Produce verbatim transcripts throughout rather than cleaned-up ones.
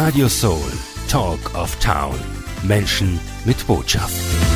Radio Soul, Talk of Town. Menschen mit Botschaft.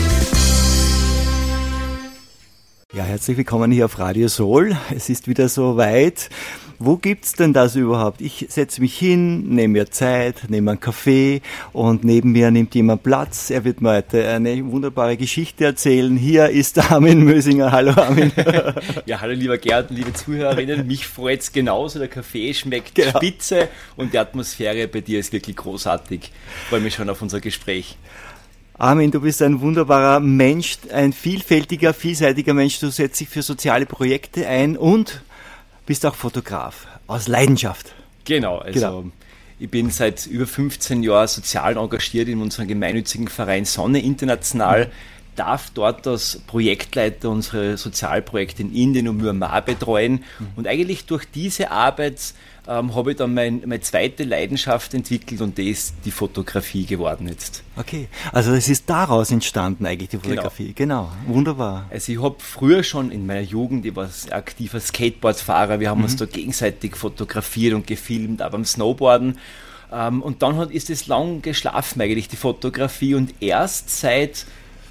Ja, herzlich willkommen hier auf Radio Soul. Es ist wieder so weit. Wo gibt's denn das überhaupt? Ich setze mich hin, nehme mir Zeit, nehme einen Kaffee und neben mir nimmt jemand Platz. Er wird mir heute eine wunderbare Geschichte erzählen. Hier ist Armin Mösinger. Hallo Armin. Ja, hallo lieber Gerd, liebe Zuhörerinnen. Mich freut's genauso. Der Kaffee schmeckt genau. spitze und die Atmosphäre bei dir ist wirklich großartig. Ich freue mich schon auf unser Gespräch. Armin, du bist ein wunderbarer Mensch, ein vielfältiger, vielseitiger Mensch. Du setzt dich für soziale Projekte ein und bist auch Fotograf aus Leidenschaft. Genau, also genau. Ich bin seit über fünfzehn Jahren sozial engagiert in unserem gemeinnützigen Verein Sonne International, mhm. darf dort als Projektleiter unsere Sozialprojekte in Indien und Myanmar betreuen mhm. und eigentlich durch diese Arbeit ähm, habe ich dann mein, meine zweite Leidenschaft entwickelt und das ist die Fotografie geworden jetzt. Okay, also es ist daraus entstanden eigentlich die Fotografie, genau, genau. Wunderbar. Also ich habe früher schon in meiner Jugend, ich war aktiver Skateboardfahrer, wir haben mhm. uns da gegenseitig fotografiert und gefilmt, auch beim Snowboarden. Ähm, und dann hat, ist es lang geschlafen eigentlich, die Fotografie, und erst seit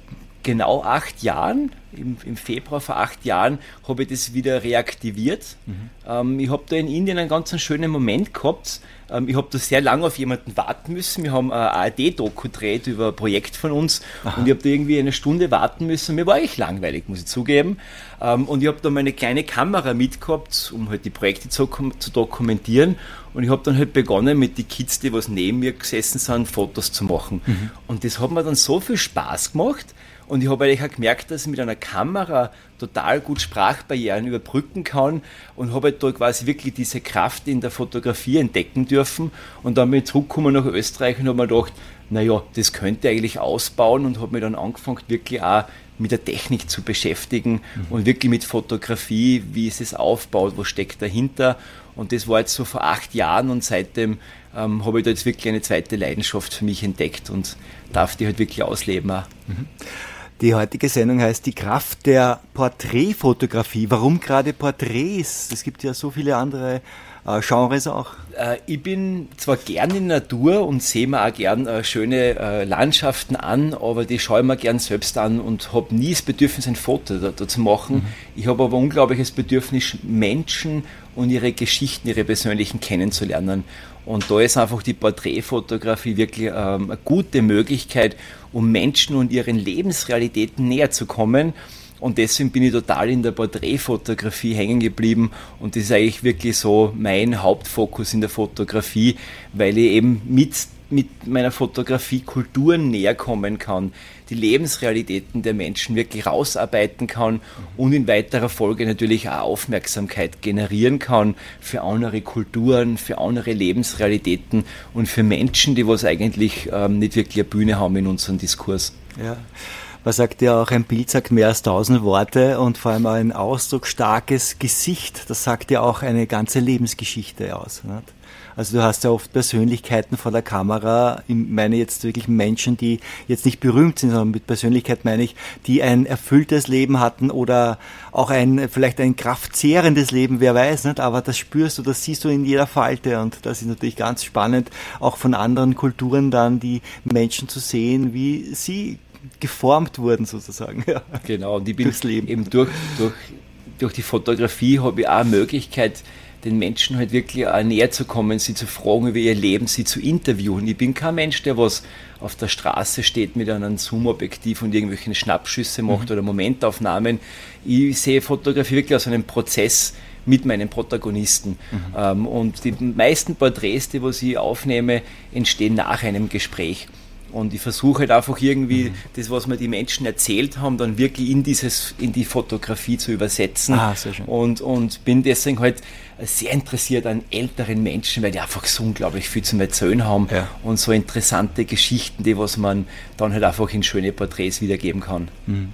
genau acht Jahren, im, im Februar vor acht Jahren, habe ich das wieder reaktiviert. Mhm. Ähm, ich habe da in Indien einen ganz schönen Moment gehabt. Ähm, ich habe da sehr lange auf jemanden warten müssen. Wir haben ein A R D-Doku gedreht über ein Projekt von uns. Aha. Und ich habe da irgendwie eine Stunde warten müssen. Mir war echt langweilig, muss ich zugeben. Ähm, und ich habe da meine kleine Kamera mitgehabt, um halt die Projekte zu, zu dokumentieren. Und ich habe dann halt begonnen, mit den Kids, die was neben mir gesessen sind, Fotos zu machen. Mhm. Und das hat mir dann so viel Spaß gemacht. Und ich habe eigentlich auch gemerkt, dass ich mit einer Kamera total gut Sprachbarrieren überbrücken kann und habe halt da quasi wirklich diese Kraft in der Fotografie entdecken dürfen. Und dann bin ich zurückgekommen nach Österreich und habe mir gedacht, naja, das könnte ich eigentlich ausbauen, und habe mich dann angefangen, wirklich auch mit der Technik zu beschäftigen mhm. und wirklich mit Fotografie, wie ist es aufgebaut, was steckt dahinter. Und das war jetzt so vor acht Jahren und seitdem ähm, habe ich da jetzt wirklich eine zweite Leidenschaft für mich entdeckt und darf die halt wirklich ausleben auch. Mhm. Die heutige Sendung heißt die Kraft der Porträtfotografie. Warum gerade Porträts? Es gibt ja so viele andere äh, Genres auch. Äh, ich bin zwar gern in der Natur und sehe mir auch gern äh, schöne äh, Landschaften an, aber die schaue ich mir gern selbst an und habe nie das Bedürfnis, ein Foto da, da zu machen. Mhm. Ich habe aber ein unglaubliches Bedürfnis, Menschen und ihre Geschichten, ihre persönlichen kennenzulernen. Und da ist einfach die Porträtfotografie wirklich ähm, eine gute Möglichkeit, um Menschen und ihren Lebensrealitäten näher zu kommen. Und deswegen bin ich total in der Porträtfotografie hängen geblieben. Und das ist eigentlich wirklich so mein Hauptfokus in der Fotografie, weil ich eben mit mit meiner Fotografie Kulturen näher kommen kann, die Lebensrealitäten der Menschen wirklich rausarbeiten kann und in weiterer Folge natürlich auch Aufmerksamkeit generieren kann für andere Kulturen, für andere Lebensrealitäten und für Menschen, die was eigentlich ähm, nicht wirklich eine Bühne haben in unserem Diskurs. Ja. Man sagt ja auch, ein Bild sagt mehr als tausend Worte, und vor allem ein ausdrucksstarkes Gesicht, das sagt ja auch eine ganze Lebensgeschichte aus, nicht? Also du hast ja oft Persönlichkeiten vor der Kamera, ich meine jetzt wirklich Menschen, die jetzt nicht berühmt sind, sondern mit Persönlichkeit meine ich, die ein erfülltes Leben hatten oder auch ein vielleicht ein kraftzehrendes Leben, wer weiß, nicht? Aber das spürst du, das siehst du in jeder Falte, und das ist natürlich ganz spannend, auch von anderen Kulturen dann die Menschen zu sehen, wie sie geformt wurden sozusagen. Ja. Genau, und ich bin eben durch, durch, durch die Fotografie habe ich auch eine Möglichkeit, den Menschen halt wirklich auch näher zu kommen, sie zu fragen über ihr Leben, sie zu interviewen. Ich bin kein Mensch, der was auf der Straße steht mit einem Zoom-Objektiv und irgendwelche Schnappschüsse macht mhm. oder Momentaufnahmen. Ich sehe Fotografie wirklich als einen Prozess mit meinen Protagonisten. Mhm. Ähm, und die meisten Porträts, die was ich aufnehme, entstehen nach einem Gespräch. Und ich versuche halt einfach irgendwie mhm. das, was mir die Menschen erzählt haben, dann wirklich in dieses, in die Fotografie zu übersetzen. Ah, sehr schön. Und, und bin deswegen halt sehr interessiert an älteren Menschen, weil die einfach so unglaublich viel zum Erzählen haben ja. und so interessante Geschichten, die was man dann halt einfach in schöne Porträts wiedergeben kann. Mhm.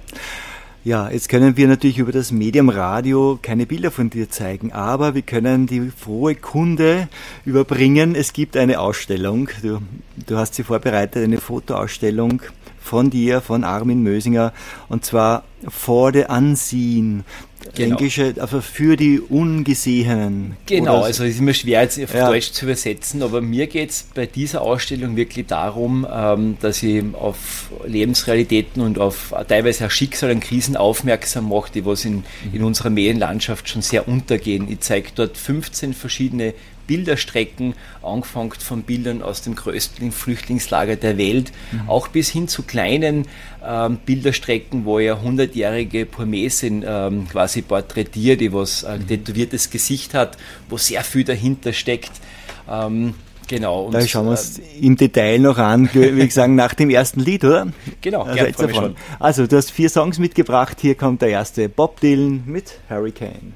Ja, jetzt können wir natürlich über das Medium Radio keine Bilder von dir zeigen, aber wir können die frohe Kunde überbringen. Es gibt eine Ausstellung, du, du hast sie vorbereitet, eine Fotoausstellung von dir, von Armin Mösinger, und zwar For the Unseen. Genau. Englische, also für die Ungesehenen. Genau, Oder? also es ist immer schwer jetzt auf Ja. Deutsch zu übersetzen, aber mir geht es bei dieser Ausstellung wirklich darum, ähm, dass ich auf Lebensrealitäten und auf teilweise auch Schicksal und Krisen aufmerksam mache, die was in, in unserer Medienlandschaft schon sehr untergehen. Ich zeige dort fünfzehn verschiedene Bilderstrecken, angefangen von Bildern aus dem größten Flüchtlingslager der Welt, mhm. auch bis hin zu kleinen ähm, Bilderstrecken, wo ja hundertjährige Burmesin ähm, quasi porträtiert, die was ein mhm. tätowiertes Gesicht hat, wo sehr viel dahinter steckt. Ähm, genau. Und, da schauen wir uns äh, im Detail noch an, würde ich sagen, nach dem ersten Lied, oder? Genau, also, gern, freue schon. Also du hast vier Songs mitgebracht, hier kommt der erste, Bob Dylan mit Hurricane.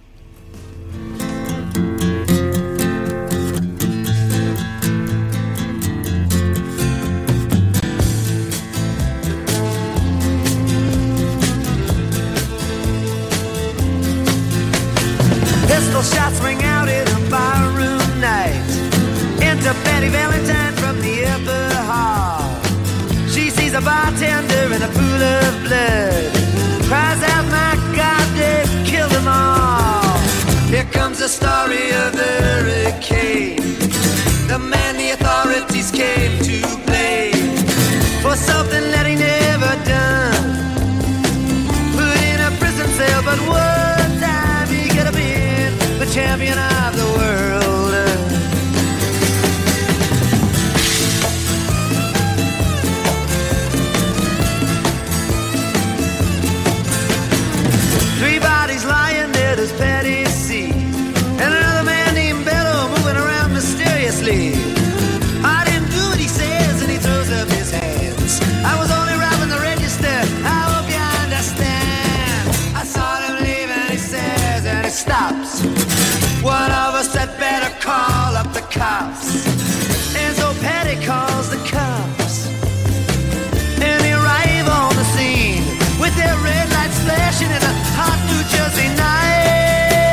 Pistol shots ring out in a barroom night. Enter Betty Valentine from the upper hall. She sees a bartender in a pool of blood. Cries out, my God, they've killed them all. Here comes the story of the hurricane. The man the authorities came to blame for something that he never done. Put in a prison cell, but one time he could have been the champion of the world. Three bodies lying dead as Patty C. And another man named Bello moving around mysteriously. I didn't do what he says, and he throws up his hands. I was only robbing the register, I hope you understand. I saw him leave and he says, and he stops. One of us had better call up the cops. And so Patty calls the cops. And they arrive on the scene with their red lights flashing in a hot New Jersey night.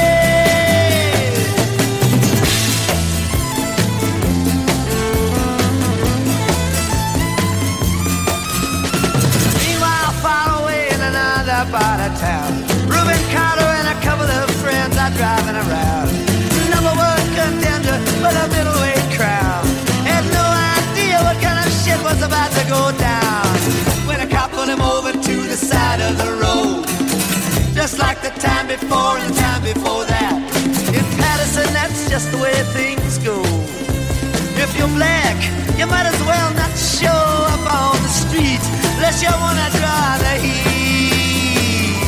Meanwhile, far away in another part of town, Reuben Carter and a couple of friends are driving around. Number one contender for the middleweight crown. Had no idea what kind of shit was about to go down when a cop pulled him over to the side of the road. Just like the time before and the time before that. In Patterson, that's just the way things go. If you're black, you might as well not show up on the street unless you wanna draw the heat.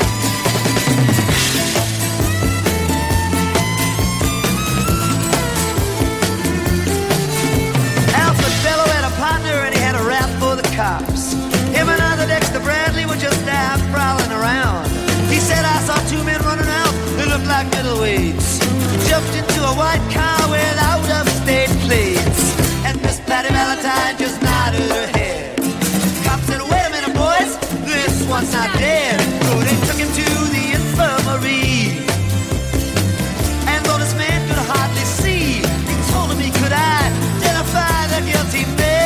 Alfred Bello had a partner and he had a rap for the cops. Him and other Dexter Bradley were just out prowling around. He said, I saw two men running out who looked like middleweights. Jumped into a white car with out-of-state plates. And Miss Patty Valentine just nodded her head. Cop said, wait a minute, boys, this one's not dead. So they took him to the infirmary. And though this man could hardly see, he told him he could identify the guilty man.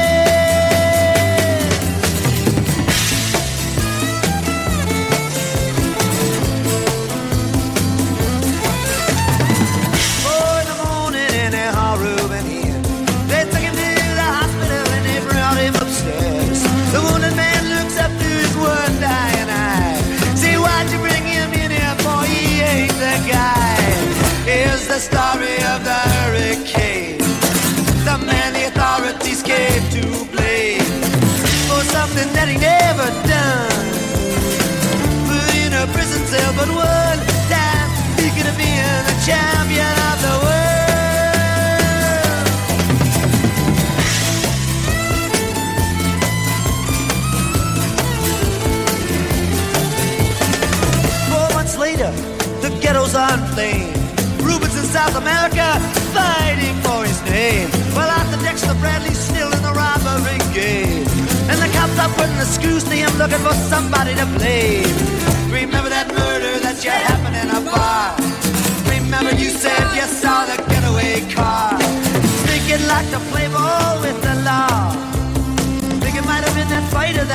The wounded man looks up through his one dying eye. See, why'd you bring him in here, boy? He ain't the guy. Here's the story of the hurricane. The man the authorities came to blame for something that he never done. Put in a prison cell, but one time he could have been the champion of the world. Later, the ghettos are inflamed. Rubens in South America fighting for his name. Well, Arthur Dexter Bradley's still in the robbery game. And the cops are putting the screws to him, looking for somebody to blame. Remember that murder that you happened in a bar? Remember you said you saw the getaway car? Think you'd like to play ball with the law? Think it might have been that fighter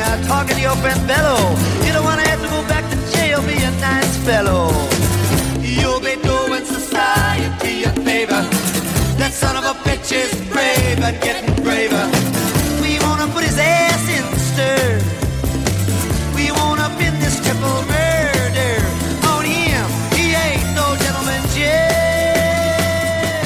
uh, talking to your friend Bello. You don't wanna have to go back to jail, be a nice fellow. You'll be doing society a favor. That son of a bitch is brave and getting braver. We wanna put his ass in the stir. We wanna pin this triple murder on him. He ain't no gentleman, Jay.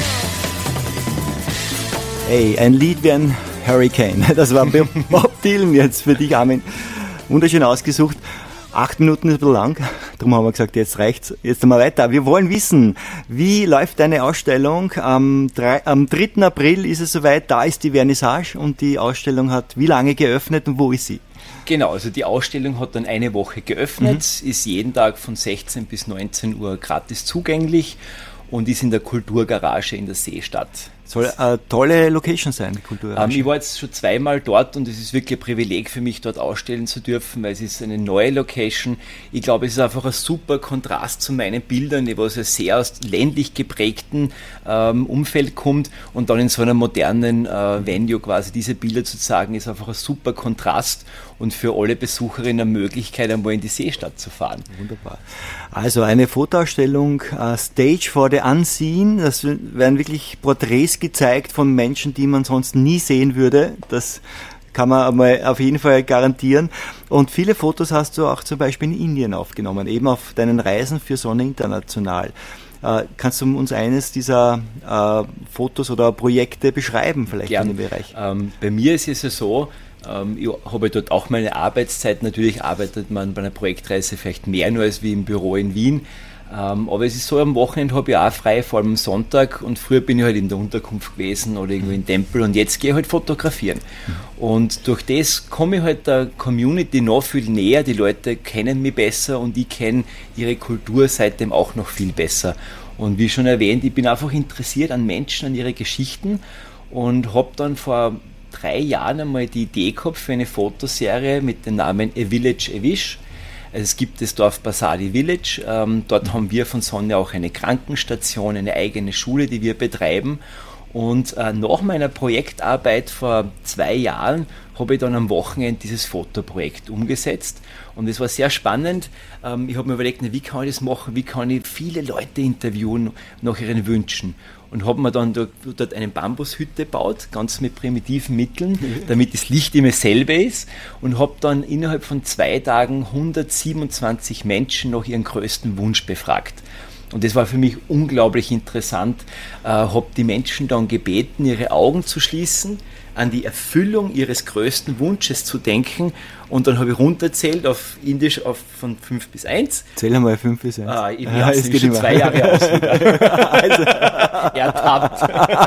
Hey, ein Lied wie ein Hurricane. Das war Bob Dylan jetzt für dich, Armin. Wunderschön ausgesucht. Acht Minuten ist ein bisschen lang, darum haben wir gesagt, jetzt reicht's. Jetzt einmal weiter. Wir wollen wissen, wie läuft deine Ausstellung? Am, drei, am dritten April ist es soweit, da ist die Vernissage und die Ausstellung hat wie lange geöffnet und wo ist sie? Genau, also die Ausstellung hat dann eine Woche geöffnet, Mhm. ist jeden Tag von sechzehn bis neunzehn Uhr gratis zugänglich und ist in der Kulturgarage in der Seestadt. Soll eine tolle Location sein, die Kulturgarage. Ähm, ich war jetzt schon zweimal dort und es ist wirklich ein Privileg für mich, dort ausstellen zu dürfen, weil es ist eine neue Location. Ich glaube, es ist einfach ein super Kontrast zu meinen Bildern, die aus einem sehr aus ländlich geprägten ähm, Umfeld kommt und dann in so einer modernen äh, Venue quasi diese Bilder zu zeigen, ist einfach ein super Kontrast und für alle Besucherinnen eine Möglichkeit, einmal in die Seestadt zu fahren. Wunderbar. Also eine Fotoausstellung, uh, Stage for the Unseen, das werden wirklich Porträts gezeigt von Menschen, die man sonst nie sehen würde. Das kann man einmal auf jeden Fall garantieren. Und viele Fotos hast du auch zum Beispiel in Indien aufgenommen, eben auf deinen Reisen für Sonne International. Äh, kannst du uns eines dieser äh, Fotos oder Projekte beschreiben, vielleicht Gern. in dem Bereich? Ähm, bei mir ist es ja so, ähm, ich habe dort auch meine Arbeitszeit. Natürlich arbeitet man bei einer Projektreise vielleicht mehr nur als wie im Büro in Wien. Ähm, aber es ist so, am Wochenende habe ich auch frei, vor allem am Sonntag, und früher bin ich halt in der Unterkunft gewesen oder irgendwo im Tempel und jetzt gehe ich halt fotografieren. Und durch das komme ich halt der Community noch viel näher, die Leute kennen mich besser und ich kenne ihre Kultur seitdem auch noch viel besser. Und wie schon erwähnt, ich bin einfach interessiert an Menschen, an ihre Geschichten und habe dann vor drei Jahren einmal die Idee gehabt für eine Fotoserie mit dem Namen A Village, A Wish. Also es gibt das Dorf Basadi Village, ähm, dort haben wir von Sonne auch eine Krankenstation, eine eigene Schule, die wir betreiben. Und äh, nach meiner Projektarbeit vor zwei Jahren habe ich dann am Wochenende dieses Fotoprojekt umgesetzt. Und es war sehr spannend. Ähm, ich habe mir überlegt, na, wie kann ich das machen, wie kann ich viele Leute interviewen nach ihren Wünschen. Und habe mir dann dort, dort eine Bambushütte gebaut, ganz mit primitiven Mitteln, damit das Licht immer selbe ist. Und habe dann innerhalb von zwei Tagen hundertsiebenundzwanzig Menschen nach ihren größten Wunsch befragt. Und das war für mich unglaublich interessant. Äh, habe die Menschen dann gebeten, ihre Augen zu schließen, an die Erfüllung ihres größten Wunsches zu denken. Und dann habe ich runterzählt auf Indisch auf von fünf bis eins. Zähl einmal fünf bis eins. Ah, ich bin ja, jetzt schon zwei Jahre aus wieder. Also, ertappt.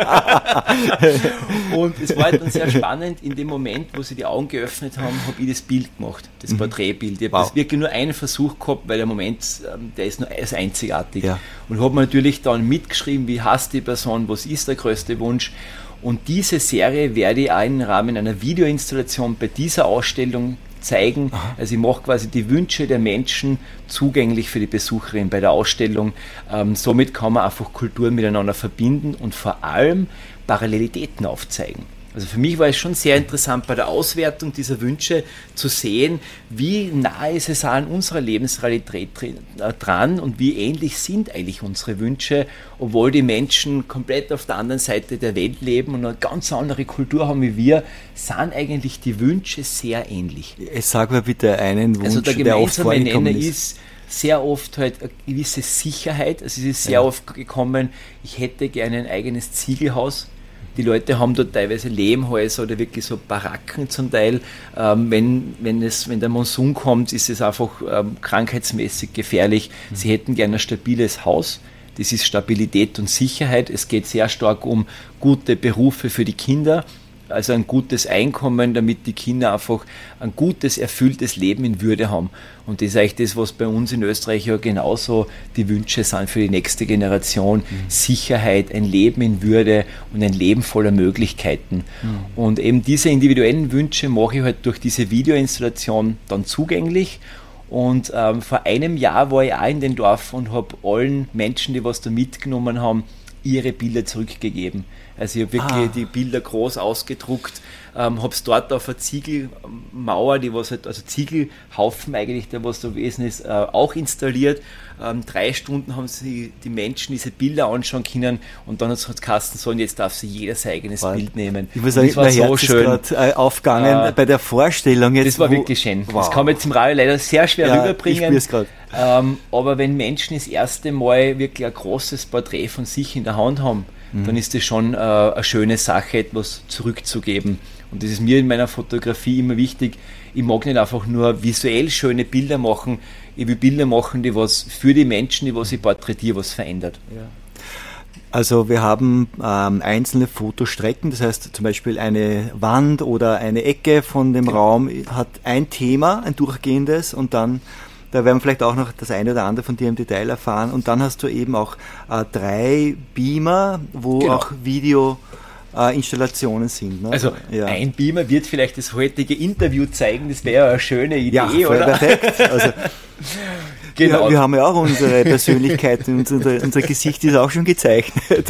Und es war halt dann sehr spannend, in dem Moment, wo sie die Augen geöffnet haben, habe ich das Bild gemacht, das mhm. Porträtbild. Ich habe Wow. das wirklich nur einen Versuch gehabt, weil der Moment, der ist nur ist einzigartig. Ja. Und habe natürlich dann mitgeschrieben, wie heißt die Person, was ist der größte Wunsch. Und diese Serie werde ich auch im Rahmen einer Videoinstallation bei dieser Ausstellung zeigen. Aha. Also ich mache quasi die Wünsche der Menschen zugänglich für die Besucherin bei der Ausstellung. Ähm, somit kann man einfach Kulturen miteinander verbinden und vor allem Parallelitäten aufzeigen. Also für mich war es schon sehr interessant bei der Auswertung dieser Wünsche zu sehen, wie nah ist es an unserer Lebensrealität dran und wie ähnlich sind eigentlich unsere Wünsche, obwohl die Menschen komplett auf der anderen Seite der Welt leben und eine ganz andere Kultur haben wie wir, sind eigentlich die Wünsche sehr ähnlich. Sag mir bitte einen Wunsch, also der der oft gemeinsame vorgekommen Nenner ist. ist sehr oft halt eine gewisse Sicherheit. Also es ist sehr Ja. oft gekommen, ich hätte gerne ein eigenes Ziegelhaus. Die Leute haben dort teilweise Lehmhäuser oder wirklich so Baracken zum Teil. Ähm, wenn, wenn, es, wenn der Monsun kommt, ist es einfach ähm, krankheitsmäßig gefährlich. Mhm. Sie hätten gerne ein stabiles Haus. Das ist Stabilität und Sicherheit. Es geht sehr stark um gute Berufe für die Kinder. Also ein gutes Einkommen, damit die Kinder einfach ein gutes, erfülltes Leben in Würde haben. Und das ist eigentlich das, was bei uns in Österreich ja genauso die Wünsche sind für die nächste Generation. Mhm. Sicherheit, ein Leben in Würde und ein Leben voller Möglichkeiten. Mhm. Und eben diese individuellen Wünsche mache ich halt durch diese Videoinstallation dann zugänglich. Und ähm, vor einem Jahr war ich auch in den Dorf und habe allen Menschen, die was da mitgenommen haben, ihre Bilder zurückgegeben. Also ich habe wirklich Ah. die Bilder groß ausgedruckt, ähm, habe es dort auf einer Ziegelmauer, die was halt, also Ziegelhaufen eigentlich, der was da gewesen ist, äh, auch installiert. Ähm, drei Stunden haben sie die Menschen diese Bilder anschauen können und dann hat es Kasten sagen, jetzt darf sie jeder sein eigenes Wow. Bild nehmen. Ich muss Und sagen, das war mein so Herz schön. ist gerade äh, aufgegangen Äh, bei der Vorstellung. Jetzt, Das war wo- wirklich schön. Wow. Das kann man jetzt im Radio leider sehr schwer Ja, ich rüberbringen. spür's grad. Ähm, aber wenn Menschen das erste Mal wirklich ein großes Porträt von sich in der Hand haben, Mhm. dann ist das schon äh, eine schöne Sache, etwas zurückzugeben. Und das ist mir in meiner Fotografie immer wichtig. Ich mag nicht einfach nur visuell schöne Bilder machen. Ich will Bilder machen, die was für die Menschen, die was ich porträtiere, was verändert. Also wir haben ähm, einzelne Fotostrecken, das heißt zum Beispiel eine Wand oder eine Ecke von dem Raum hat ein Thema, ein durchgehendes, und dann, da werden wir vielleicht auch noch das eine oder andere von dir im Detail erfahren, und dann hast du eben auch äh, drei Beamer, wo Genau. auch Video äh, Installationen sind. Ne? Also ja. ein Beamer wird vielleicht das heutige Interview zeigen, das wäre eine schöne Idee, ja, voll oder? perfekt. Also, Genau. wir, wir haben ja auch unsere Persönlichkeiten, unser, unser Gesicht ist auch schon gezeichnet.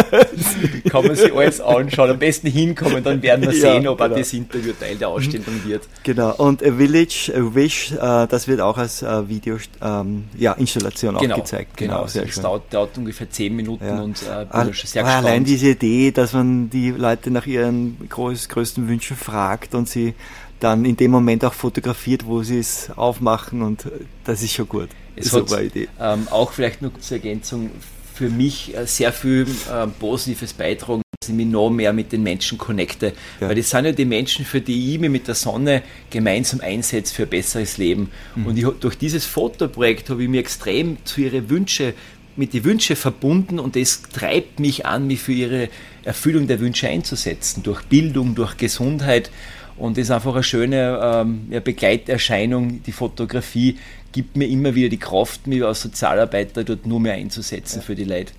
Kann man sich alles anschauen, am besten hinkommen, dann werden wir Ja, sehen, ob auch genau. das Interview Teil der Ausstellung wird. Genau, und A Village, A Wish, äh, das wird auch als äh, Video, ähm, ja, Installation Genau, auch gezeigt. genau. sehr Also es schön. dauert, dauert ungefähr zehn Minuten Ja. und äh, bin Al- da schon sehr aber gespannt. allein diese Idee, dass man die Leute nach ihren groß, größten Wünschen fragt und sie dann in dem Moment auch fotografiert, wo sie es aufmachen, und äh, das ist schon gut. Es Das ist eine hat super Idee. ähm, auch vielleicht noch zur Ergänzung für mich äh, sehr viel äh, Positives beitragen, dass ich mich noch mehr mit den Menschen connecte. Ja. Weil das sind ja die Menschen, für die ich mich mit der Sonne gemeinsam einsetze für ein besseres Leben. Mhm. Und ich, hab- durch dieses Fotoprojekt habe ich mich extrem zu ihren Wünschen mit den Wünschen verbunden, und das treibt mich an, mich für ihre Erfüllung der Wünsche einzusetzen, durch Bildung, durch Gesundheit. Und das ist einfach eine schöne ähm, ja, Begleiterscheinung. Die Fotografie gibt mir immer wieder die Kraft, mich als Sozialarbeiter dort nur mehr einzusetzen für die Leute.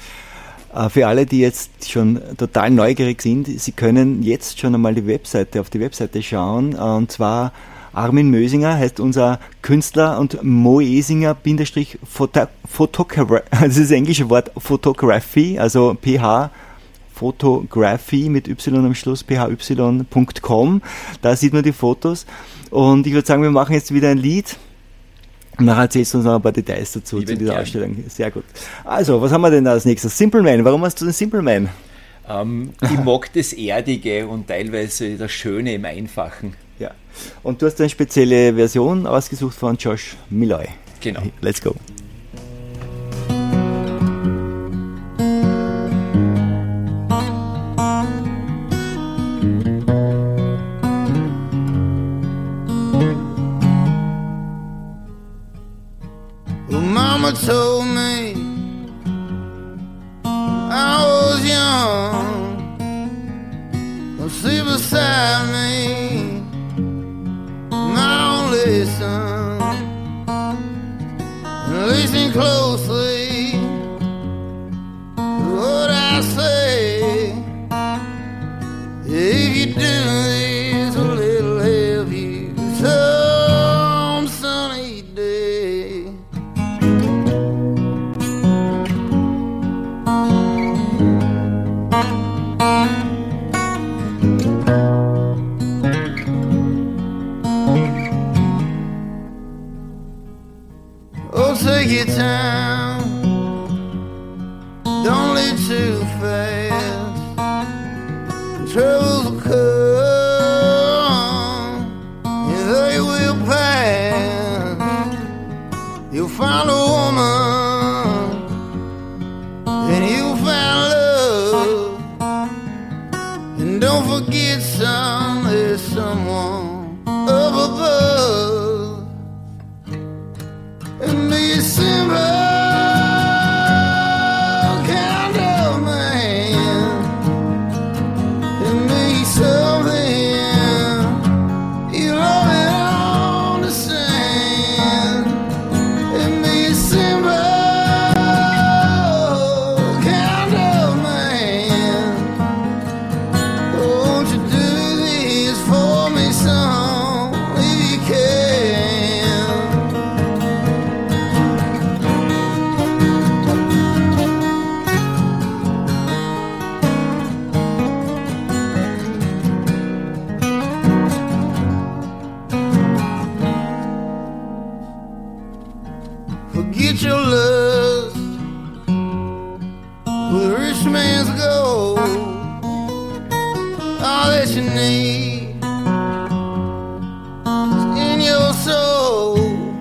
Äh, Für alle, die jetzt schon total neugierig sind, Sie können jetzt schon einmal die Webseite, auf die Webseite schauen, und zwar Armin Mösinger heißt unser Künstler, und Moesinger Bindestrich Photo- Photography, also das ist das englische Wort Photography, also P H Photography mit Y am Schluss, p h y punkt com. Da sieht man die Fotos, und ich würde sagen, wir machen jetzt wieder ein Lied. Und nachher erzählst du uns noch ein paar Details dazu, Liebend zu dieser gern. Ausstellung. Sehr gut. Also, was haben wir denn da als nächstes? Simple Man. Warum hast du den Simple Man? Ähm, ich mag das Erdige und teilweise das Schöne im Einfachen. Ja. Und du hast eine spezielle Version ausgesucht von Josh Milloy. Genau. Let's go. Well, Mama told me I was young. Don't sit beside me, my only son. And listen closely to what I say. If you do this, well, it'll help you some sunny day. Oh, take your time. Don't live too fast. Troubles will come, and they will pass. You'll find a woman, and you'll find love. And don't forget, son, there's someone up above. And be simple kind of man, and be something you'll always understand. And be rich man's gold. All that you need is in your soul.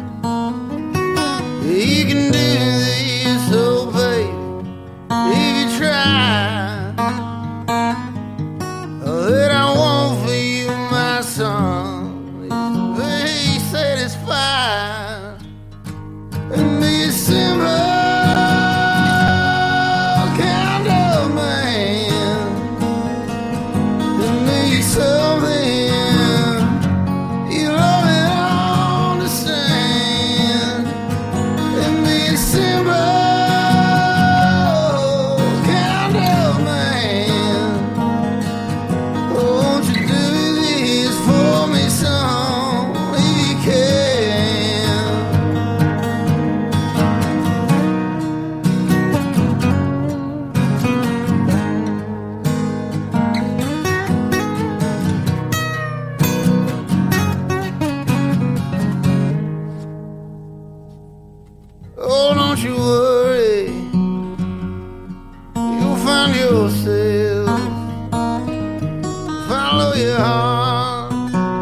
You can do this, oh baby, if you try. All that I want for you, my son, is to be satisfied and be simple kind of man. And be something you love and understand. And be simple kind of man. Won't you do this for me, son, if you can? Oh, don't you worry, you'll find yourself. Follow your heart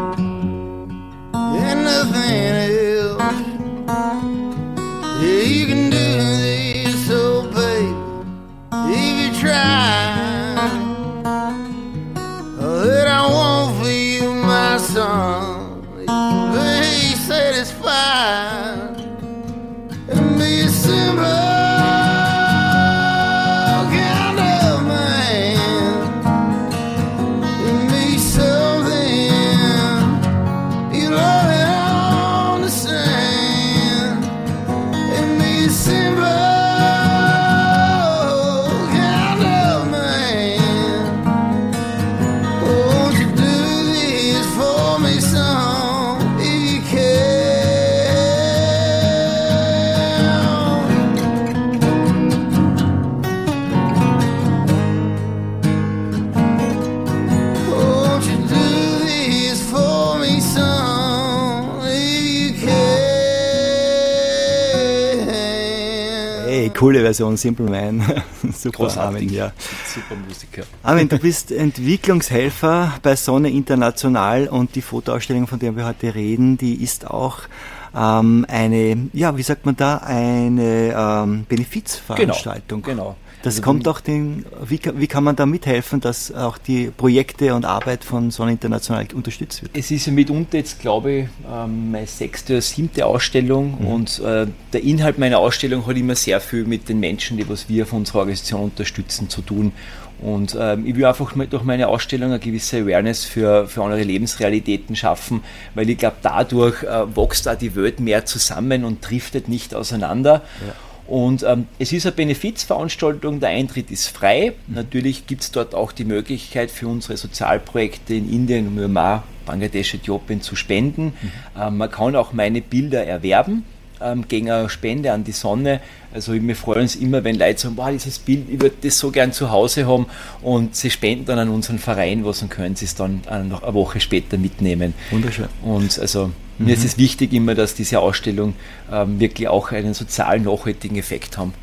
and nothing else. Yeah, you can do this, oh baby, if you try. All that I want for you, my son, is to be satisfied and be simple kind of man. And be something you love and understand. And be simple kind of man. Won't you do this for me, son, if you can? Won't you do this for me, son, if you can? Hey, coole Version, Simple Man. Super, Großartig. Armin, ja. Super Musiker. Armin, du bist Entwicklungshelfer bei Sonne International und die Fotoausstellung, von der wir heute reden, die ist auch ähm, eine, ja, wie sagt man da, eine ähm, Benefizveranstaltung. Genau, genau. Das Also kommt wenn- auch den, wie, ka- wie kann man da mithelfen, dass auch die Projekte und Arbeit von Sonne International unterstützt wird? Es ist ja mitunter jetzt, glaube ich, ähm, meine sechste oder siebte Ausstellung und äh, der Inhalt meiner Ausstellung hat immer sehr viel mit den Menschen, die was wir von unserer Organisation unterstützen, zu tun. Und ähm, ich will einfach mit, durch meine Ausstellung eine gewisse Awareness für, für andere Lebensrealitäten schaffen, weil ich glaube, dadurch äh, wächst auch die Welt mehr zusammen und driftet nicht auseinander. Ja. Und ähm, es ist eine Benefizveranstaltung, der Eintritt ist frei. Natürlich gibt es dort auch die Möglichkeit für unsere Sozialprojekte in Indien, Myanmar, Bangladesch, Äthiopien zu spenden. Mhm. Ähm, man kann auch meine Bilder erwerben ähm, gegen eine Spende an die Sonne. Also wir freuen uns immer, wenn Leute sagen, wow, dieses Bild, ich würde das so gern zu Hause haben, und sie spenden dann an unseren Verein was und können sie es dann äh, noch eine Woche später mitnehmen. Wunderschön. Und also mir ist es wichtig immer, dass diese Ausstellung ähm, wirklich auch einen sozialen, nachhaltigen Effekt haben.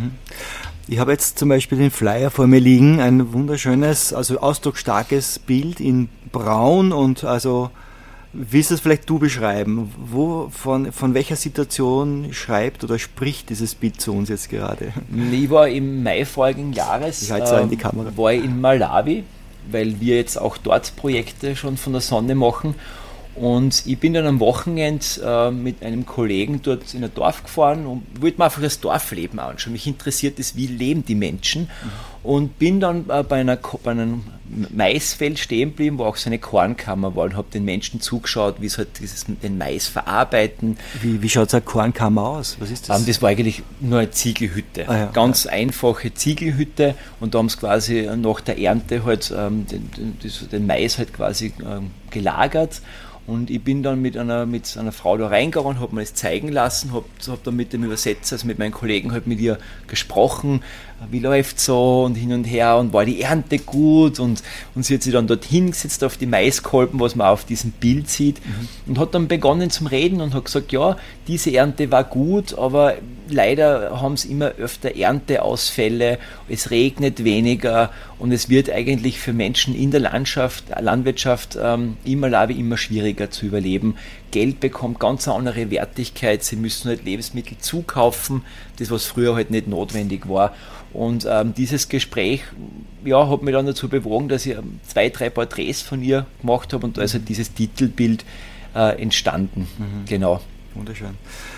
Ich habe jetzt zum Beispiel den Flyer vor mir liegen, ein wunderschönes, also ausdrucksstarkes Bild in Braun und also, willst du es vielleicht du beschreiben? Wo, von, von welcher Situation schreibt oder spricht dieses Bild zu uns jetzt gerade? Ich war im Mai vorigen Jahres Ich halte es auch in die Kamera. war ich in Malawi, weil wir jetzt auch dort Projekte schon von der Sonne machen. Und ich bin dann am Wochenende äh, mit einem Kollegen dort in ein Dorf gefahren und wollte mir einfach das Dorfleben anschauen. Mich interessiert es, wie leben die Menschen. Mhm. Und bin dann äh, bei, einer, bei einem Maisfeld stehen geblieben, wo auch so eine Kornkammer war, und habe den Menschen zugeschaut, wie sie halt dieses, den Mais verarbeiten. Wie, wie schaut so eine Kornkammer aus? Was ist das? Ähm, das war eigentlich nur eine Ziegelhütte, Ah ja, ganz einfache Ziegelhütte, und da haben sie quasi nach der Ernte halt ähm, den, den, den Mais halt quasi ähm, gelagert. Und ich bin dann mit einer, mit einer Frau da reingegangen, habe mir das zeigen lassen, habe hab dann mit dem Übersetzer, also mit meinen Kollegen halt mit ihr gesprochen, wie läuft so und hin und her und war die Ernte gut und, und sie hat sich dann dorthin gesetzt auf die Maiskolben, was man auf diesem Bild sieht, mhm. und hat dann begonnen zum Reden und hat gesagt, ja, diese Ernte war gut, aber leider haben es immer öfter Ernteausfälle, es regnet weniger und es wird eigentlich für Menschen in der Landschaft, Landwirtschaft ähm, immer wie immer schwieriger zu überleben. Geld bekommt ganz eine andere Wertigkeit, sie müssen halt Lebensmittel zukaufen, das was früher halt nicht notwendig war. Und ähm, dieses Gespräch ja, hat mich dann dazu bewogen, dass ich zwei, drei Porträts von ihr gemacht habe und da ist halt dieses Titelbild äh, entstanden. Mhm. Genau. Wunderschön.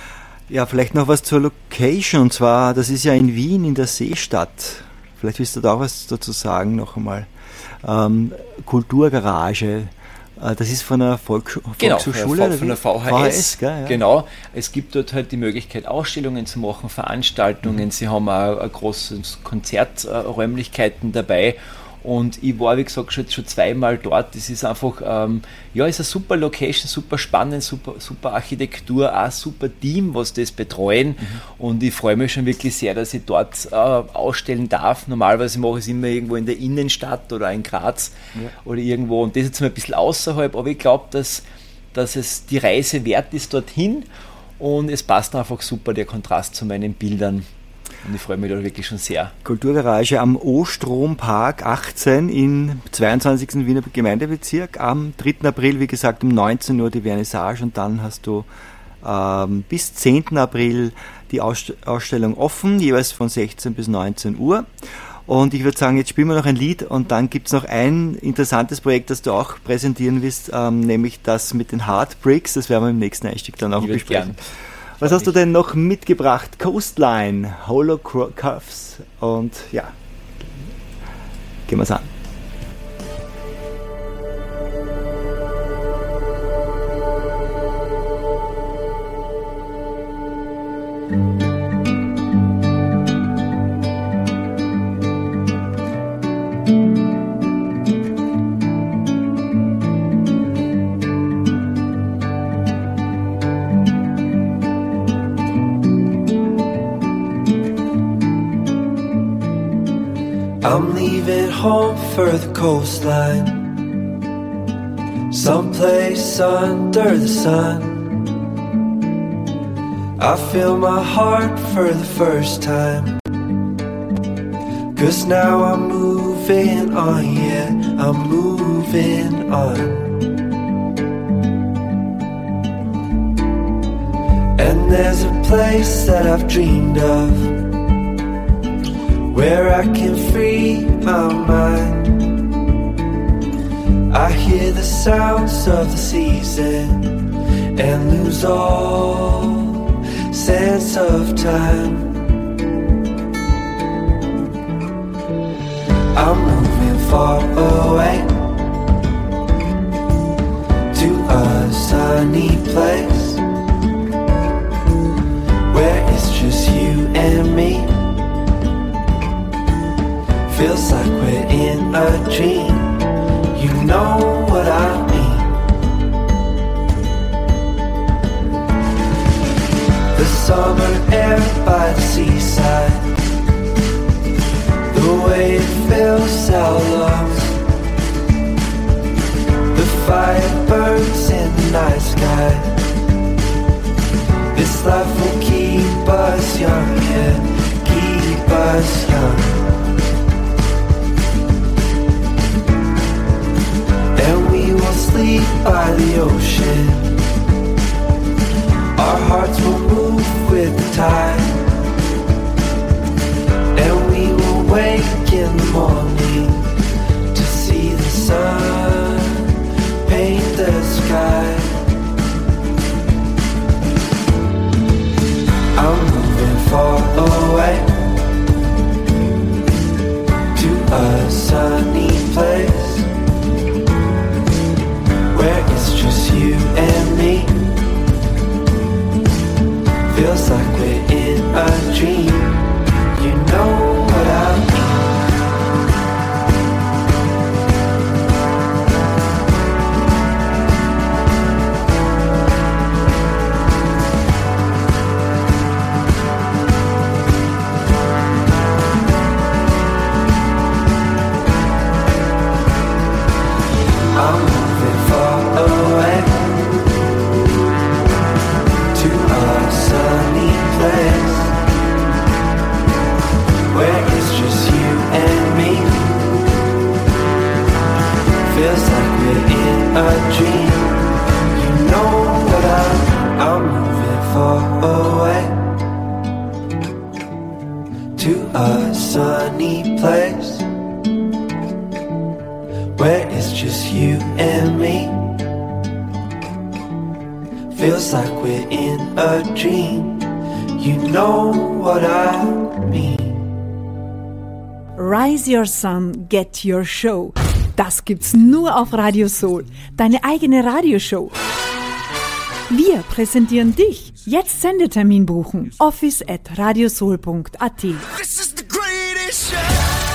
Ja, vielleicht noch was zur Location, und zwar, das ist ja in Wien, in der Seestadt. Vielleicht willst du da auch was dazu sagen, noch einmal. Ähm, Kulturgarage, äh, das ist von der Volks- genau, Volkshochschule? Von der V H S, V H S gell, ja. Genau. Es gibt dort halt die Möglichkeit, Ausstellungen zu machen, Veranstaltungen, mhm. sie haben auch ein großes Konzerträumlichkeiten dabei. Und ich war, wie gesagt, schon, schon zweimal dort. Das ist einfach, ähm, ja, ist eine super Location, super spannend, super, super Architektur, auch super Team, was das betreuen. Mhm. Und ich freue mich schon wirklich sehr, dass ich dort äh, ausstellen darf. Normalerweise mache ich es immer irgendwo in der Innenstadt oder in Graz, ja. oder irgendwo. Und das ist jetzt mal ein bisschen außerhalb, aber ich glaube, dass, dass es die Reise wert ist dorthin. Und es passt einfach super, der Kontrast zu meinen Bildern. Und ich freue mich da wirklich schon sehr. Kulturgarage am Ostrompark achtzehn im zweiundzwanzigsten Wiener Gemeindebezirk. Am dritten April, wie gesagt, um neunzehn Uhr die Vernissage und dann hast du ähm, bis zehnten April die Ausst- Ausstellung offen, jeweils von sechzehn bis neunzehn Uhr. Und ich würde sagen, jetzt spielen wir noch ein Lied und dann gibt es noch ein interessantes Projekt, das du auch präsentieren willst, ähm, nämlich das mit den Hardbricks. Das werden wir im nächsten Einstieg dann auch ich besprechen. Gern. Was hast du denn noch mitgebracht? Coastline, Hollow Curves und ja, gehen wir es an. I'm leaving home for the coastline, someplace under the sun. I feel my heart for the first time, 'cause now I'm moving on, yeah, I'm moving on. And there's a place that I've dreamed of, where I can free my mind. I hear the sounds of the season and lose all sense of time. I'm moving far away to a sunny place where it's just you and me. Feels like we're in a dream, you know what I mean. The summer air by the seaside, the way it fills our lungs, the fire burns in the night sky. This life will keep us young, yeah, keep us young. Sleep by the ocean, our hearts will move with the tide, and we will wake in the morning to see the sun paint the sky. I'm moving far away to a sunny place where it's just you and me. feels like we're in a dream. You know what I mean. Rise Your Sun, Get Your Show. Das gibt's nur auf Radio Soul. Deine eigene Radioshow. Wir präsentieren dich. Jetzt Sendetermin buchen. office at radiosoul punkt at. This is the greatest show.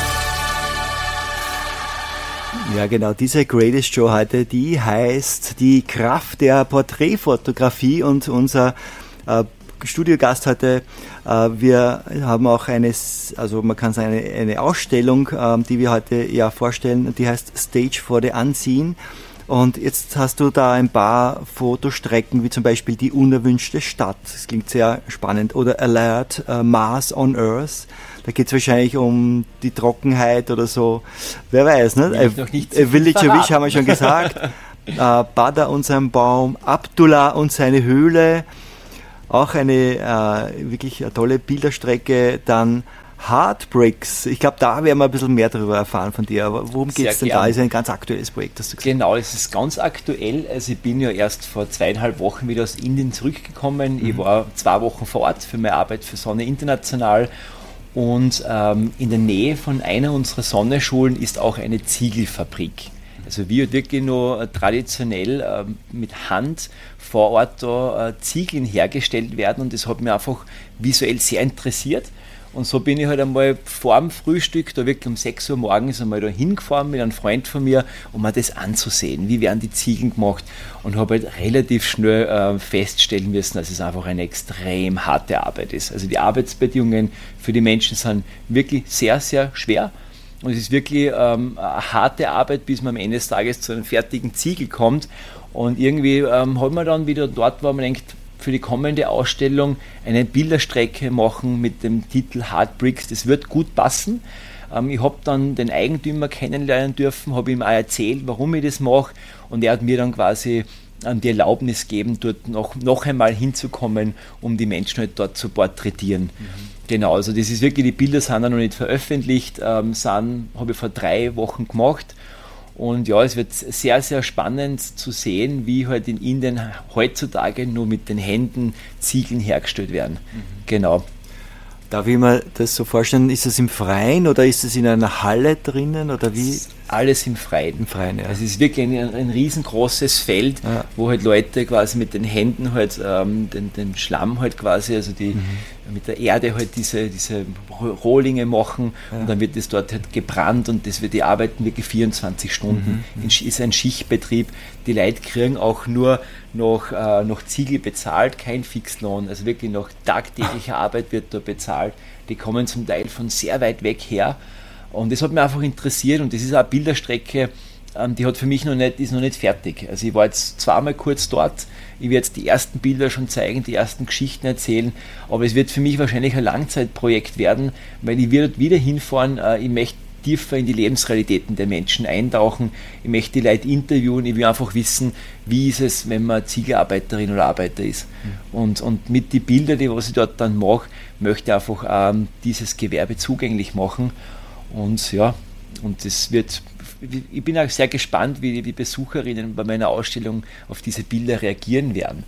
Ja, genau, diese Greatest Show heute, die heißt die Kraft der Porträtfotografie, und unser äh, Studiogast heute, äh, wir haben auch eine, also man kann sagen, eine, eine Ausstellung, äh, die wir heute ja vorstellen, die heißt Stage for the Unseen. Und jetzt hast du da ein paar Fotostrecken, wie zum Beispiel die unerwünschte Stadt. Das klingt sehr spannend. Oder Alert, uh, Mars on Earth. Da geht es wahrscheinlich um die Trockenheit oder so. Wer weiß, ne? Will ich noch nicht so A Village verraten. Wish haben wir schon gesagt. uh, Bada und sein Baum, Abdullah und seine Höhle. Auch eine uh, wirklich eine tolle Bilderstrecke. Dann Heartbreaks. Ich glaube, da werden wir ein bisschen mehr darüber erfahren von dir. Aber worum geht es denn gern. da? Ist ein ganz aktuelles Projekt, hast du gesagt. Genau, es ist ganz aktuell. Also ich bin ja erst vor zweieinhalb Wochen wieder aus Indien zurückgekommen. Mhm. Ich war zwei Wochen vor Ort für meine Arbeit für Sonne International. Und ähm, in der Nähe von einer unserer Sonneschulen ist auch eine Ziegelfabrik. Also wie wirklich nur traditionell äh, mit Hand vor Ort da äh, Ziegeln hergestellt werden. Und das hat mich einfach visuell sehr interessiert. Und so bin ich halt einmal vor dem Frühstück, da wirklich um sechs Uhr morgens einmal da hingefahren mit einem Freund von mir, um mir das anzusehen, wie werden die Ziegeln gemacht, und habe halt relativ schnell äh, feststellen müssen, dass es einfach eine extrem harte Arbeit ist. Also die Arbeitsbedingungen für die Menschen sind wirklich sehr, sehr schwer, und es ist wirklich ähm, eine harte Arbeit, bis man am Ende des Tages zu einem fertigen Ziegel kommt. Und irgendwie ähm, hat man dann wieder dort, wo man denkt, für die kommende Ausstellung eine Bilderstrecke machen mit dem Titel Heartbreaks. Das wird gut passen. Ähm, ich habe dann den Eigentümer kennenlernen dürfen, habe ihm auch erzählt, warum ich das mache, und er hat mir dann quasi ähm, die Erlaubnis gegeben, dort noch, noch einmal hinzukommen, um die Menschen halt dort zu porträtieren. Mhm. Genau, also das ist wirklich, die Bilder sind noch nicht veröffentlicht, ähm, sind, habe ich vor drei Wochen gemacht. Und ja, es wird sehr, sehr spannend zu sehen, wie halt in Indien heutzutage nur mit den Händen Ziegeln hergestellt werden. Mhm. Genau. Darf ich mir das so vorstellen, ist das im Freien oder ist es in einer Halle drinnen oder wie? Alles im Freien. Im Freien, ja. Also es ist wirklich ein, ein riesengroßes Feld, ja, wo halt Leute quasi mit den Händen halt ähm, den, den Schlamm halt quasi, also die mhm. mit der Erde halt diese, diese Rohlinge machen, ja, und dann wird das dort halt gebrannt, und das wird, die arbeiten wirklich vierundzwanzig Stunden. Mhm. In, ist ein Schichtbetrieb. Die Leute kriegen auch nur noch, äh, noch Ziegel bezahlt, kein Fixlohn, also wirklich noch tagtäglicher Arbeit wird da bezahlt. Die kommen zum Teil von sehr weit weg her. Und das hat mich einfach interessiert, und das ist auch eine Bilderstrecke, ähm, die hat für mich noch nicht, ist noch nicht fertig. Also ich war jetzt zweimal kurz dort, ich werde jetzt die ersten Bilder schon zeigen, die ersten Geschichten erzählen, aber es wird für mich wahrscheinlich ein Langzeitprojekt werden, weil ich werde wieder hinfahren, äh, ich möchte tiefer in die Lebensrealitäten der Menschen eintauchen, ich möchte die Leute interviewen, ich will einfach wissen, wie ist es, wenn man Ziegelarbeiterin oder Arbeiter ist. Mhm. Und, und mit den Bildern, die was ich dort dann mache, möchte ich einfach ähm, dieses Gewerbe zugänglich machen. Und ja, und das wird, ich bin auch sehr gespannt, wie die Besucherinnen bei meiner Ausstellung auf diese Bilder reagieren werden.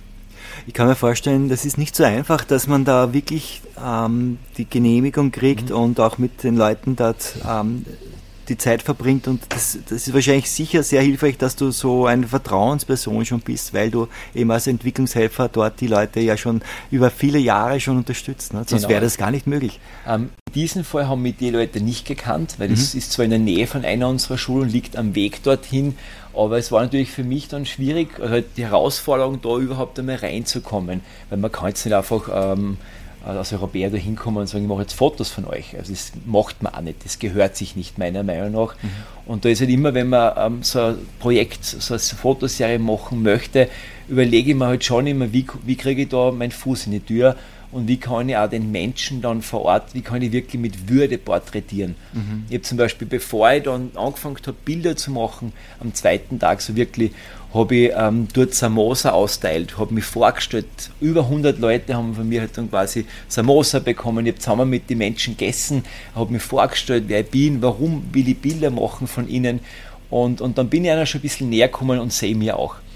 Ich kann mir vorstellen, das ist nicht so einfach, dass man da wirklich ähm, die Genehmigung kriegt, mhm, und auch mit den Leuten dort ähm, die Zeit verbringt, und das, das ist wahrscheinlich sicher sehr hilfreich, dass du so eine Vertrauensperson schon bist, weil du eben als Entwicklungshelfer dort die Leute ja schon über viele Jahre schon unterstützt, ne? Sonst genau, wäre das gar nicht möglich. Ähm, in diesem Fall haben mich die Leute nicht gekannt, weil es mhm. ist zwar in der Nähe von einer unserer Schulen, liegt am Weg dorthin, aber es war natürlich für mich dann schwierig, also die Herausforderung, da überhaupt einmal reinzukommen, weil man kann jetzt nicht einfach ähm, als Europäer da hinkommen und sagen, ich mache jetzt Fotos von euch. Also das macht man auch nicht, das gehört sich nicht meiner Meinung nach. Mhm. Und da ist halt immer, wenn man ähm, so ein Projekt, so eine Fotoserie machen möchte, überlege ich mir halt schon immer, wie, wie kriege ich da meinen Fuß in die Tür, und wie kann ich auch den Menschen dann vor Ort, wie kann ich wirklich mit Würde porträtieren. Mhm. Ich habe zum Beispiel, bevor ich dann angefangen habe, Bilder zu machen, am zweiten Tag so wirklich, habe ich ähm, dort Samosa austeilt, habe mich vorgestellt, über hundert Leute haben von mir halt dann quasi Samosa bekommen, ich habe zusammen mit den Menschen gegessen, habe mich vorgestellt, wer ich bin, warum will ich Bilder machen von ihnen, und, und dann bin ich einer schon ein bisschen näher gekommen und sehe mir auch.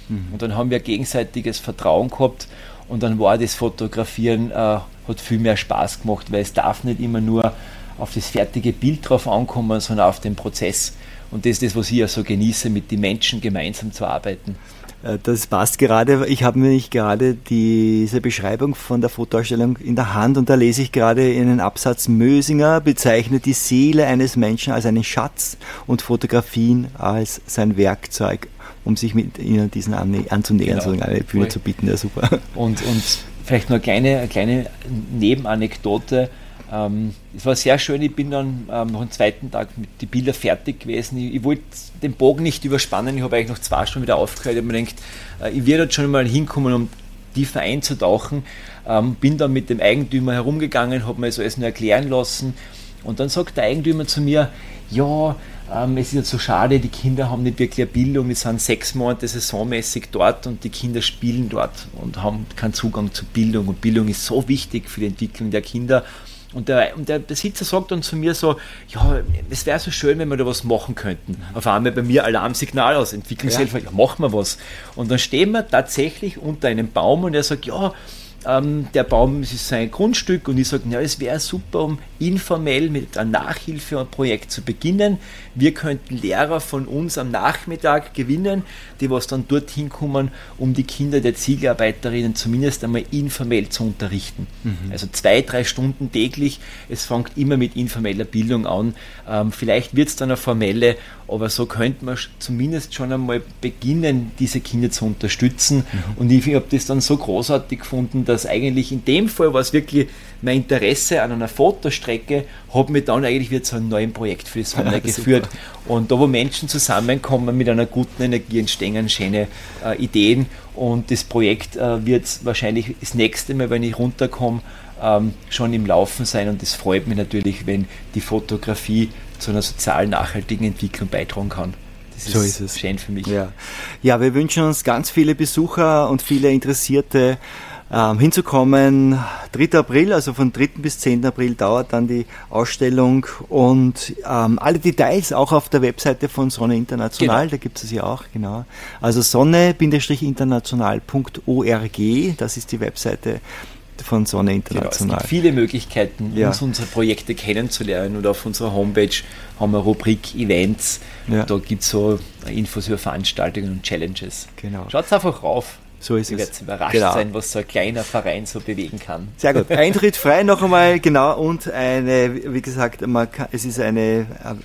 Mhm. Und dann haben wir gegenseitiges Vertrauen gehabt und dann war das Fotografieren, äh, hat viel mehr Spaß gemacht, weil es darf nicht immer nur auf das fertige Bild drauf ankommen, sondern auf den Prozess. Und das ist das, was ich ja so genieße, mit den Menschen gemeinsam zu arbeiten. Das passt gerade. Ich habe nämlich gerade diese Beschreibung von der Fotoausstellung in der Hand und da lese ich gerade in einem Absatz, Mösinger bezeichnet die Seele eines Menschen als einen Schatz und Fotografien als sein Werkzeug, um sich mit ihnen diesen anzunähern, genau. So eine Bühne Voll. Zu bieten. Ja, super. Und, und vielleicht noch eine kleine, eine kleine Nebenanekdote. Ähm, es war sehr schön, ich bin dann ähm, noch am zweiten Tag mit den Bildern fertig gewesen. Ich, ich wollte den Bogen nicht überspannen, ich habe eigentlich noch zwei Stunden wieder aufgehört. Ich habe mir gedacht, äh, ich werde jetzt schon mal hinkommen, um tiefer einzutauchen. Ähm, bin dann mit dem Eigentümer herumgegangen, habe mir das alles nur erklären lassen. Und dann sagt der Eigentümer zu mir, ja, ähm, es ist jetzt so schade, die Kinder haben nicht wirklich eine Bildung, die sind sechs Monate saisonmäßig dort und die Kinder spielen dort und haben keinen Zugang zu Bildung. Und Bildung ist so wichtig für die Entwicklung der Kinder. Und der, und der Besitzer sagt dann zu mir so, ja, es wäre so schön, wenn wir da was machen könnten. Auf einmal bei mir Alarmsignal aus, Entwicklungshilfe, ja. ja, machen wir was. Und dann stehen wir tatsächlich unter einem Baum und er sagt, ja, ähm, der Baum ist sein Grundstück und ich sage, ja, es wäre super, um informell mit einem Nachhilfeprojekt zu beginnen. Wir könnten Lehrer von uns am Nachmittag gewinnen, die was dann dorthin kommen, um die Kinder der Ziegelarbeiterinnen zumindest einmal informell zu unterrichten. Mhm. Also zwei, drei Stunden täglich. Es fängt immer mit informeller Bildung an. Ähm, vielleicht wird es dann eine formelle, aber so könnte man zumindest schon einmal beginnen, diese Kinder zu unterstützen. Mhm. Und ich habe das dann so großartig gefunden, dass eigentlich in dem Fall war es wirklich mein Interesse an einer Fotostrecke, hat mich dann eigentlich wieder zu einem neuen Projekt für das Sommer geführt. Und da, wo Menschen zusammenkommen mit einer guten Energie, entstehen schöne äh, Ideen. Und das Projekt äh, wird wahrscheinlich das nächste Mal, wenn ich runterkomme, ähm, schon im Laufen sein. Und das freut mich natürlich, wenn die Fotografie zu einer sozialen, nachhaltigen Entwicklung beitragen kann. Das ist, so ist es. Schön für mich. Ja. Ja, wir wünschen uns ganz viele Besucher und viele Interessierte, Ähm, hinzukommen. dritter April, also von dritten bis zehnten April dauert dann die Ausstellung und ähm, alle Details auch auf der Webseite von Sonne International, genau. Da gibt es ja auch, genau. Also sonne international punkt org, das ist die Webseite von Sonne International. Genau, es gibt viele Möglichkeiten, ja. uns unsere Projekte kennenzulernen und auf unserer Homepage haben wir eine Rubrik Events, ja. Da gibt es so Infos über Veranstaltungen und Challenges. Genau. Schaut einfach rauf. So ist ich es. werde überrascht genau. sein, was so ein kleiner Verein so bewegen kann. Sehr gut. Eintritt frei noch einmal, genau, und eine, wie gesagt, man kann, es ist eine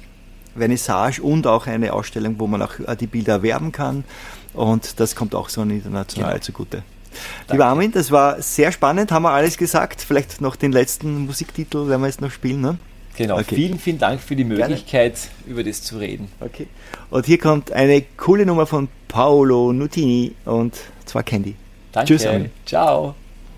Vernissage und auch eine Ausstellung, wo man auch die Bilder erwerben kann und das kommt auch so international genau. zugute. Danke. Lieber Armin, das war sehr spannend, haben wir alles gesagt, vielleicht noch den letzten Musiktitel werden wir jetzt noch spielen, ne? Genau, okay. Vielen, vielen Dank für die Möglichkeit, Gerne. über das zu reden. Okay. Und hier kommt eine coole Nummer von Paolo Nutini und zwar Candy. Danke. Tschüss, Armin. Ciao.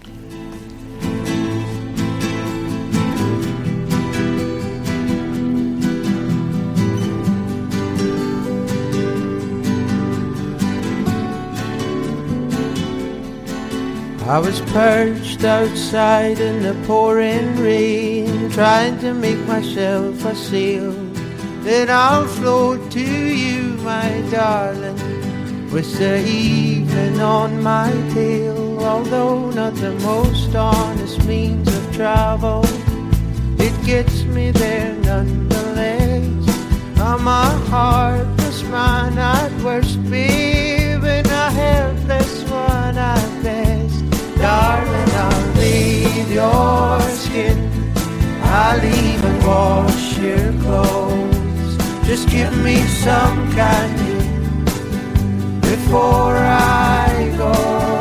I was perched outside in the pouring rain, trying to make myself a sail. Then I'll float to you, my darling, with the evening on my tail. Although not the most honest means of travel, it gets me there nonetheless. I'm a heartless man at worst, babe, and a helpless one at best. Darling, I'll bathe your skin, I'll even wash your clothes. Just give me some candy before I go.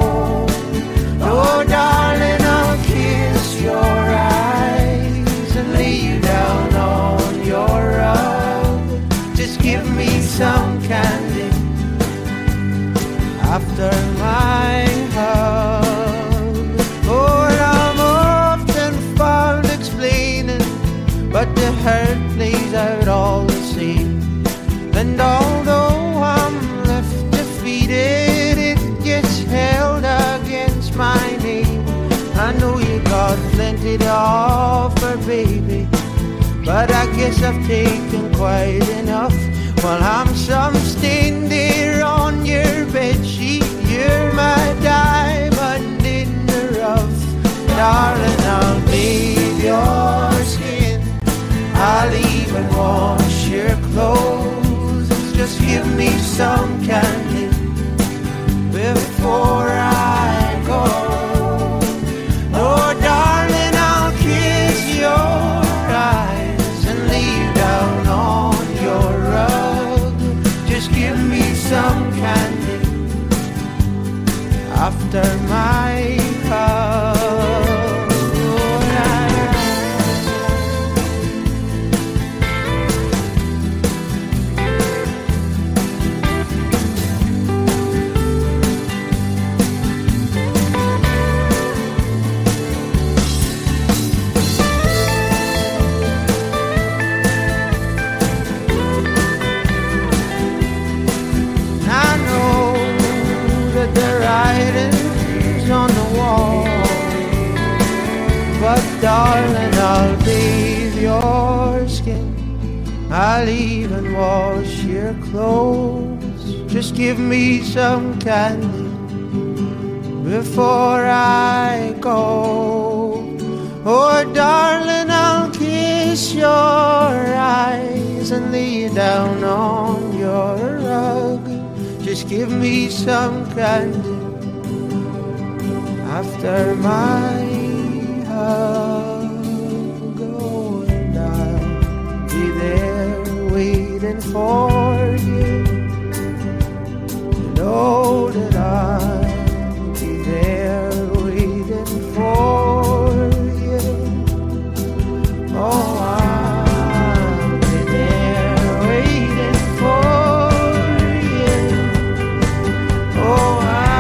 Oh, darling, I'll kiss your eyes and lay you down on your rug. Just give me some candy after my hug. But the hurt plays out all the same. And although I'm left defeated, it gets held against my name. I know you got plenty to offer, baby, but I guess I've taken quite enough. While I'm some stain there on your bedsheet, after my hug. On the wall, but darling, I'll bathe your skin. I'll even wash your clothes. Just give me some candy before I go. Oh, darling, I'll kiss your eyes and lay you down on your rug. Just give me some candy after my hug, oh, and I'll be there waiting for you. You know that I'll be there waiting for you. Oh, I'll be there waiting for you. Oh,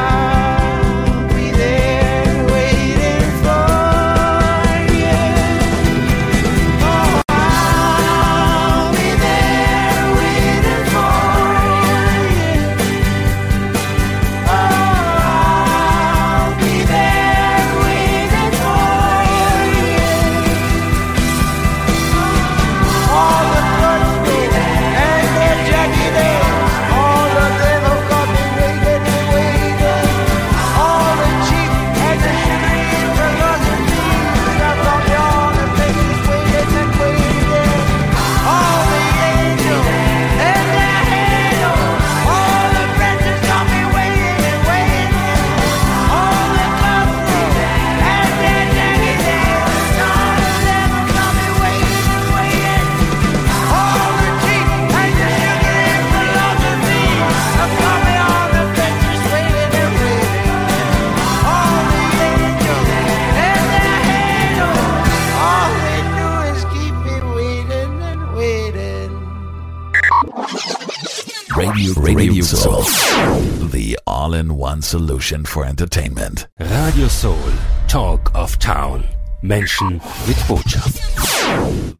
Radio Soul, the all-in-one solution for entertainment. Radio Soul, Talk of Town. Menschen mit Botschaft.